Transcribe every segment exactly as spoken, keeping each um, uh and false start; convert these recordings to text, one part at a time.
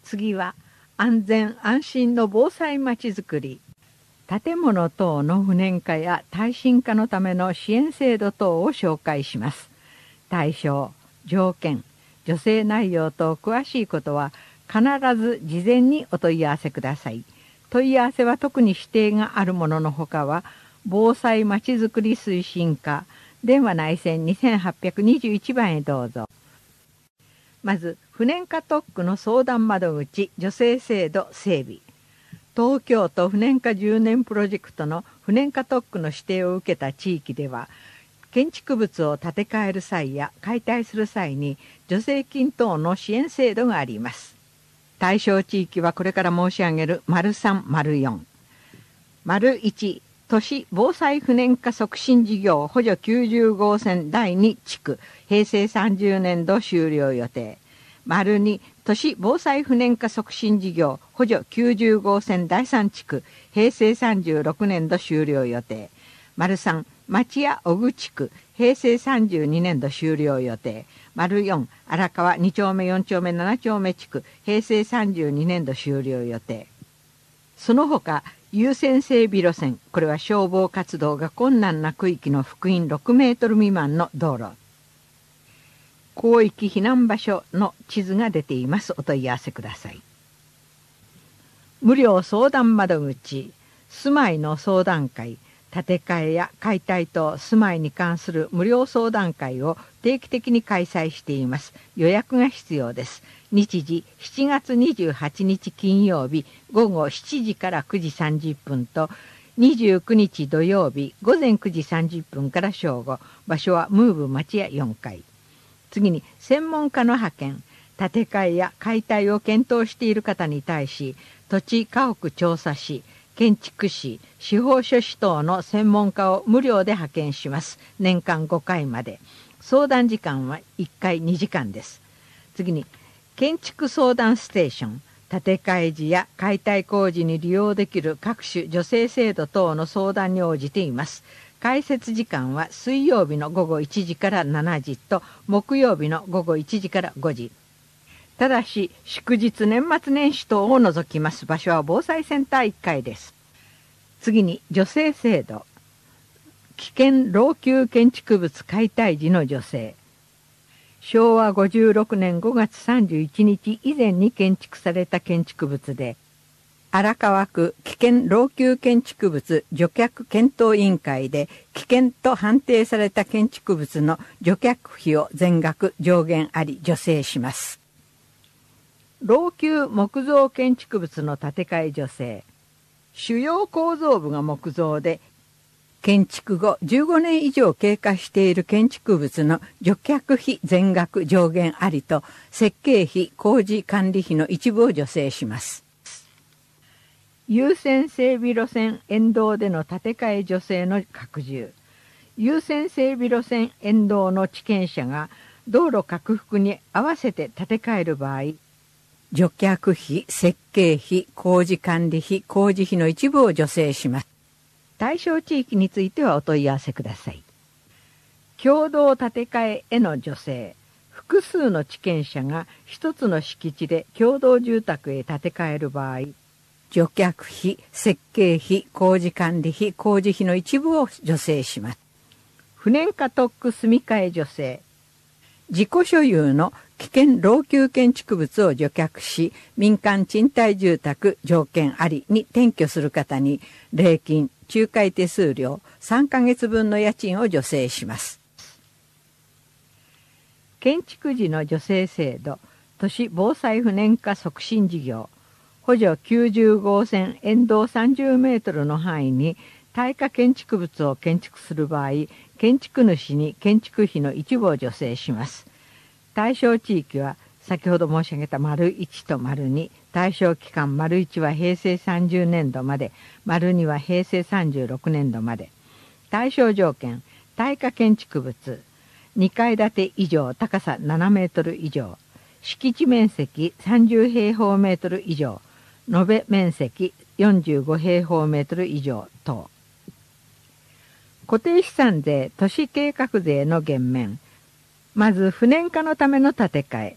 次は安全安心の防災まちづくり。建物等の不燃化や耐震化のための支援制度等を紹介します。対象、条件、助成内容と詳しいことは必ず事前にお問い合わせください。問い合わせは特に指定があるもののほかは、防災まちづくり推進課、電話内線にせんはっぴゃくにじゅういちばんへどうぞ。まず、不燃化特区の相談窓口助成制度整備。東京都不燃化じゅうねんプロジェクトの不燃化特区の指定を受けた地域では、建築物を建て替える際や解体する際に助成金等の支援制度があります。対象地域はこれから申し上げる丸さん、丸よん。丸いち、都市防災不燃化促進事業補助きゅうじゅう号線だいに地区、平成さんじゅうねんど終了予定。丸に、都市防災不燃化促進事業補助きゅうじゅう号線だいさん地区、平成さんじゅうろくねんど終了予定。丸さん、町屋小具地区、平成さんじゅうにねんど終了予定。丸よん、荒川に丁目よん丁目なな丁目地区、平成さんじゅうにねんど終了予定。その他、優先整備路線、これは消防活動が困難な区域の幅員ろくメートル未満の道路。広域避難場所の地図が出ています。お問い合わせください。無料相談窓口、住まいの相談会、建て替えや解体等住まいに関する無料相談会を定期的に開催しています。予約が必要です。日時しちがつにじゅうはちにち金曜日午後しちじからくじさんじゅっぷんとにじゅうくにち土曜日午前くじさんじゅっぷんから正午。場所はムーブ町屋よんかい。次に専門家の派遣、建て替えや解体を検討している方に対し、土地家屋調査士、建築士、司法書士等の専門家を無料で派遣します。年間ごかいまで。相談時間はいっかいにじかんです。次に、建築相談ステーション、建て替え時や解体工事に利用できる各種助成制度等の相談に応じています。開設時間は水曜日の午後いちじからしちじと木曜日の午後いちじからごじ。ただし祝日年末年始等を除きます。場所は防災センターいっかいです。次に助成制度。危険老朽建築物解体時の助成。しょうわごじゅうろくねんごがつさんじゅういちにち以前に建築された建築物で、荒川区危険老朽建築物除却検討委員会で危険と判定された建築物の除却費を全額上限あり助成します。老朽木造建築物の建て替え助成。主要構造部が木造で、建築後じゅうごねん以上経過している建築物の除却費全額上限ありと設計費工事管理費の一部を助成します。優先整備路線沿道での建て替え助成の拡充。優先整備路線沿道の地権者が道路拡幅に合わせて建て替える場合、除却費、設計費、工事管理費、工事費の一部を助成します。対象地域についてはお問い合わせください。共同建て替えへの助成。複数の地権者が一つの敷地で共同住宅へ建て替える場合、除却費、設計費、工事管理費、工事費の一部を助成します。不燃化特区住み替え助成。自己所有の危険老朽建築物を除却し、民間賃貸住宅条件ありに転居する方に、礼金、仲介手数料さんかげつぶんの家賃を助成します。建築時の助成制度、都市防災不燃化促進事業。補助きゅうじゅう号線沿道さんじゅうメートルの範囲に耐火建築物を建築する場合、建築主に建築費の一部を助成します。対象地域は先ほど申し上げた丸いちと丸に、対象期間丸いちはへいせいさんじゅうねんどまで、丸にはへいせいさんじゅうろくねんどまで。対象条件、耐火建築物、にかい建て以上、高さななメートル以上、敷地面積さんじゅうへいほうメートル以上、延べ面積よんじゅうごへいほうメートル以上等。固定資産税、都市計画税の減免。まず不燃化のための建て替え。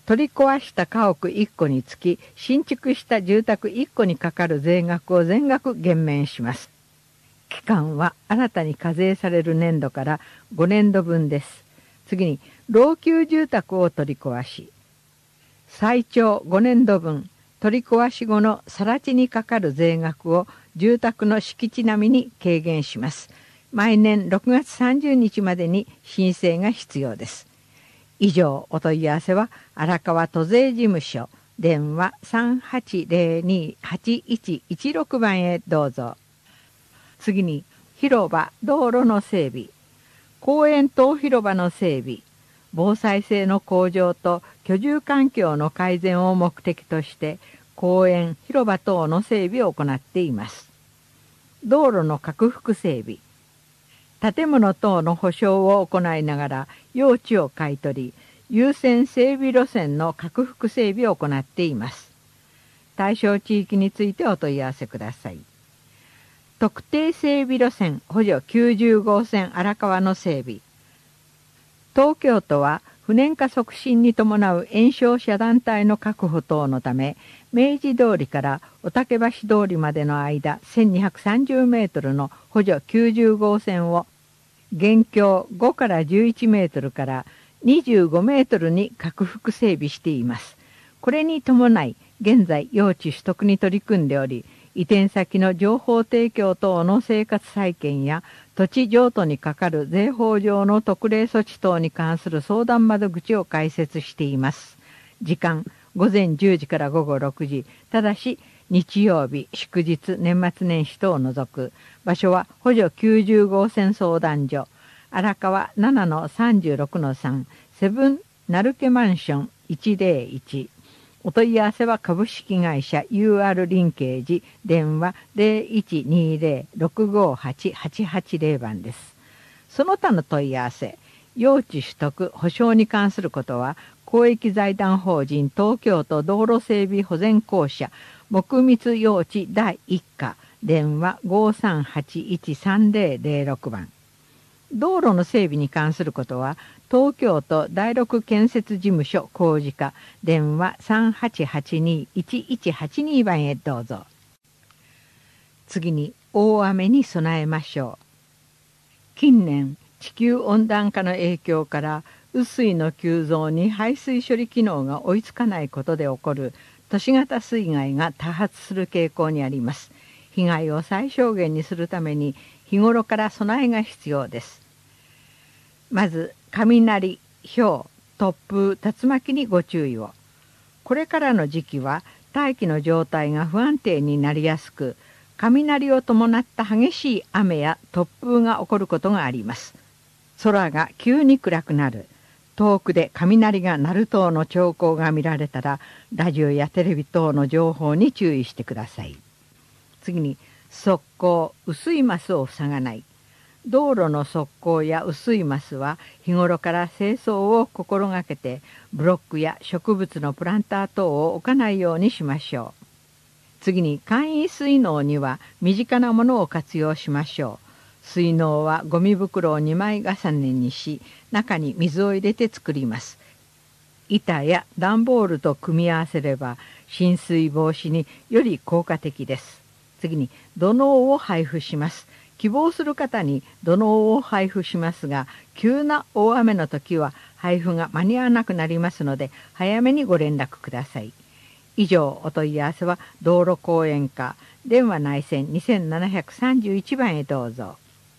取り壊した家屋いっこにつき、新築した住宅いっこにかかる税額を全額減免します。期間は新たに課税される年度からごねんどぶんです。次に、老朽住宅を取り壊し、最長ごねんどぶん、取り壊し後の更地にかかる税額を住宅の敷地並みに軽減します。毎年ろくがつさんじゅうにちまでに申請が必要です。以上、お問い合わせは荒川都税事務所、電話 さんはちゼロに はちいちいちろく 番へどうぞ。次に、広場、道路の整備、公園等広場の整備、防災性の向上と居住環境の改善を目的として公園、広場等の整備を行っています。道路の拡幅整備、建物等の保証を行いながら用地を買い取り、優先整備路線の拡幅整備を行っています。対象地域についてお問い合わせください。特定整備路線補助きゅうじゅうごうせん荒川の整備。東京都は不燃化促進に伴う延焼遮断帯の確保等のため、明治通りから御嶽橋通りまでの間せんにひゃくさんじゅうメートルの補助きゅうじゅうごうせんを現況ごからじゅういちメートルからにじゅうごメートルに拡幅整備しています。これに伴い、現在用地取得に取り組んでおり、移転先の情報提供等の生活再建や土地譲渡にかかる税法上の特例措置等に関する相談窓口を開設しています。時間、ごぜんじゅうじからごごろくじ、ただし日曜日、祝日、年末年始等を除く。場所は補助きゅうじゅうごうせん相談所、荒川 ななのさんじゅうろくのさん、セブン成家マンションいちゼロいち。お問い合わせは株式会社 ユーアール リンケージ、電話 ゼロいちにゼロ ろくごはち はちはちゼロ 番です。その他の問い合わせ、用地取得、保証に関することは、公益財団法人東京都道路整備保全公社木密用地だいいっ課、電話 ごさんはちいちさんゼロゼロろく 番。道路の整備に関することは、東京都第六建設事務所工事課、電話 さんはちはちに いちいちはちに 番へどうぞ。次に、大雨に備えましょう。近年、地球温暖化の影響から、雨水の急増に排水処理機能が追いつかないことで起こる都市型水害が多発する傾向にあります。被害を最小限にするために、日頃から備えが必要です。まず、雷、ひょう、突風、竜巻にご注意を。これからの時期は大気の状態が不安定になりやすく、雷を伴った激しい雨や突風が起こることがあります。空が急に暗くなる、遠くで雷が鳴る等の兆候が見られたら、ラジオやテレビ等の情報に注意してください。次に、側溝、薄いマスを塞がない。道路の側溝や薄いマスは日頃から清掃を心がけて、ブロックや植物のプランター等を置かないようにしましょう。次に、簡易水嚢には身近なものを活用しましょう。水嚢はゴミ袋をにまい重ねにし、中に水を入れて作ります。板や段ボールと組み合わせれば浸水防止により効果的です。次に、土のうを配布します。希望する方に土のうを配布しますが、急な大雨の時は配布が間に合わなくなりますので、早めにご連絡ください。以上、お問い合わせは道路公園課、電話内線にせんななひゃくさんじゅういちばんへどうぞ。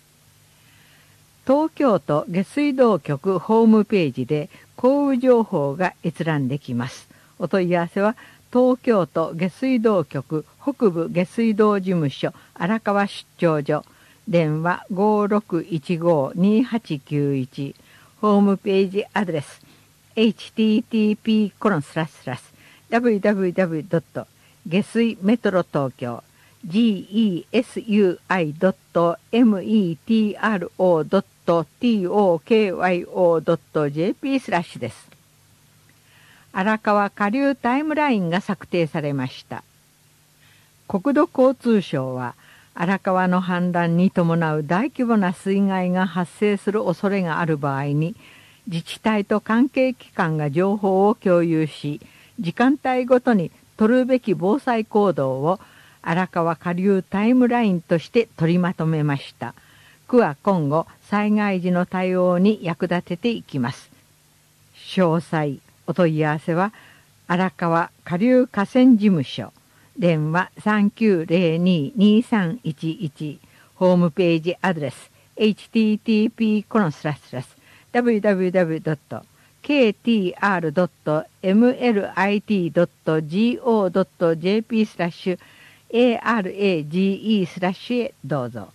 東京都下水道局ホームページで降雨情報が閲覧できます。お問い合わせは東京都下水道局北部下水道事務所荒川出張所、電話 ごろくいちご にはちきゅういち、ホームページアドレス エイチティーティーピーコロンスラスラス ダブリューダブリューダブリュードット 下水メトロ東京 ジーイーエスユーアイドットメトロドットトードットジェーピー スラッシュです。荒川下流タイムラインが策定されました。国土交通省は、荒川の氾濫に伴う大規模な水害が発生する恐れがある場合に、 自治体と関係機関が情報を共有し、時間帯ごとに取るべき防災行動を荒川下流タイムラインとして取りまとめました。区は今後、災害時の対応に役立てていきます。詳細、お問い合わせは、荒川下流河川事務所、電話 さんきゅうゼロに にさんいちいち、ホームページアドレス、エイチティーティーピーコロンスラスラス ダブリューダブリューダブリュードットケーティーアールドットエムエルアイティードットジーオードットジェーピー スラッシュ エーアールエージーイー スラッシュへどうぞ。